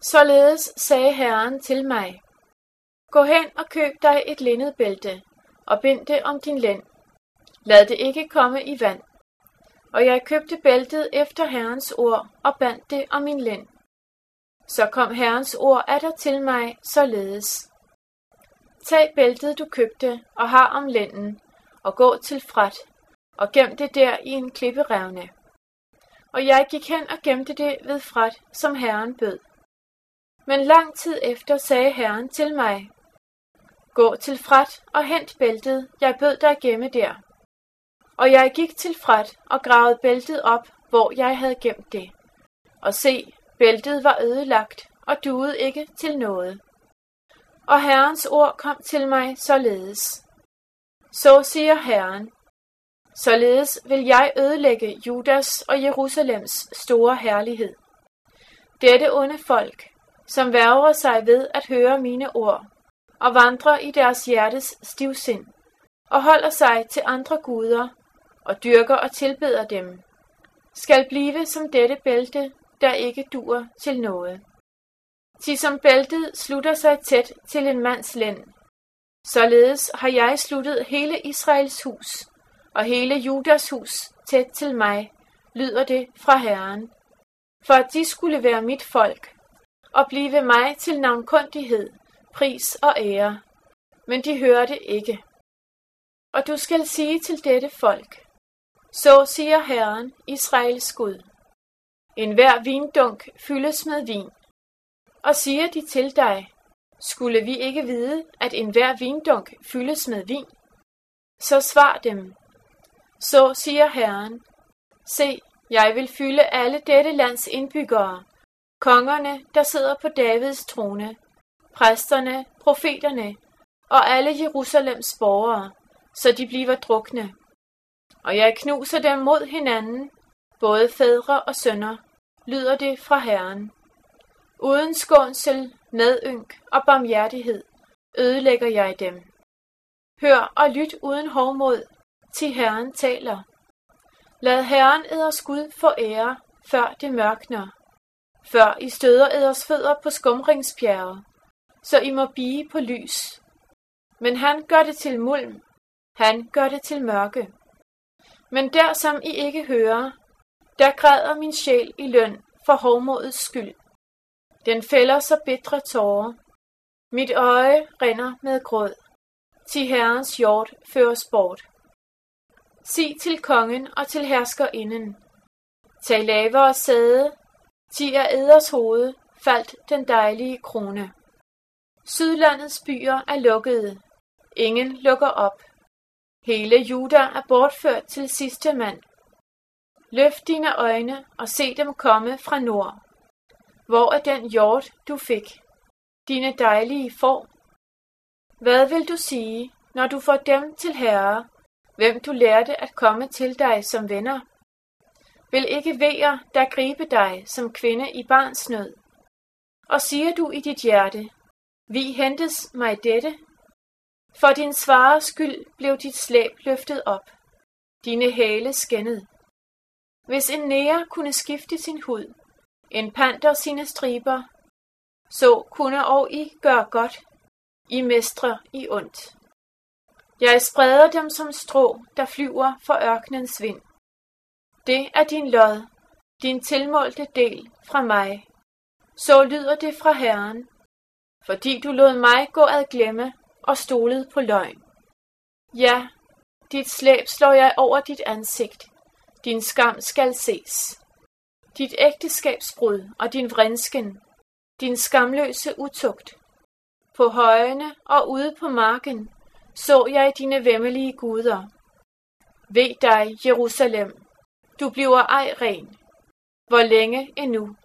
Således sagde Herren til mig: Gå hen og køb dig et linnedbælte, og bind det om din lænd. Lad det ikke komme i vand. Og jeg købte bæltet efter Herrens ord, og bandt det om min lænd. Så kom Herrens ord atter til mig således: Tag bæltet du købte, og har om lænden, og gå til Frat, og gem det der i en klipperevne. Og jeg gik hen og gemte det ved Frat, som Herren bød. Men lang tid efter sagde Herren til mig: Gå til Frat og hent bæltet, jeg bød dig gemme der. Og jeg gik til Frat og gravede bæltet op, hvor jeg havde gemt det. Og se, bæltet var ødelagt og duede ikke til noget. Og Herrens ord kom til mig således: Så siger Herren: Således vil jeg ødelægge Judas og Jerusalems store herlighed. Dette onde folk, som værger sig ved at høre mine ord, og vandrer i deres hjertes stivsind, og holder sig til andre guder, og dyrker og tilbeder dem, skal blive som dette bælte, der ikke duer til noget. Til som bæltet slutter sig tæt til en mands lænd, således har jeg sluttet hele Israels hus, og hele Judas hus tæt til mig, lyder det fra Herren, for at de skulle være mit folk, og blive mig til navnkundighed, pris og ære. Men de hørte ikke. Og du skal sige til dette folk: Så siger Herren, Israels Gud: Enhver vindunk fyldes med vin. Og siger de til dig: Skulle vi ikke vide, at enhver vindunk fyldes med vin? Så svar dem: Så siger Herren: Se, jeg vil fylde alle dette lands indbyggere, kongerne, der sidder på Davids trone, præsterne, profeterne og alle Jerusalems borgere, så de bliver drukne. Og jeg knuser dem mod hinanden, både fædre og sønner, lyder det fra Herren. Uden skånsel, medynk og barmhjertighed ødelægger jeg dem. Hør og lyt uden hovmod, til Herren taler. Lad Herren eders Gud få ære, før det mørkner, før I støder eders fødder på skumringsbjerget, så I må bige på lys. Men han gør det til mulm, han gør det til mørke. Men der som I ikke hører, der græder min sjæl i løn for hovmodets skyld. Den fælder så bitre tårer. Mit øje rinder med gråd. Til Herrens hjort føres bort. Sig til kongen og til herskerinden: Tag lavere sæde, til af eders hoved faldt den dejlige krone. Sydlandets byer er lukkede, ingen lukker op. Hele Juda er bortført til sidste mand. Løft dine øjne og se dem komme fra nord. Hvor er den hjort, du fik, dine dejlige får? Hvad vil du sige, når du får dem til herre, hvem du lærte at komme til dig som venner? Vil ikke vejer, der gribe dig som kvinde i barnsnød? Og siger du i dit hjerte: Vi hentes mig dette? For din svares skyld blev dit slæb løftet op, dine hæle skændet. Hvis en nære kunne skifte sin hud, en panter sine striber, så kunne og I gøre godt, I mestre i ondt. Jeg spreder dem som strå, der flyver for ørkenens vind. Det er din lod, din tilmålte del fra mig. Så lyder det fra Herren, fordi du lod mig gå ad glemme og stolede på løgn. Ja, dit slæb slår jeg over dit ansigt, din skam skal ses. Dit ægteskabsbrud og din vrensken, din skamløse utugt. På højene og ude på marken så jeg dine væmmelige guder. Ved dig, Jerusalem, du bliver ej ren. Hvor længe endnu?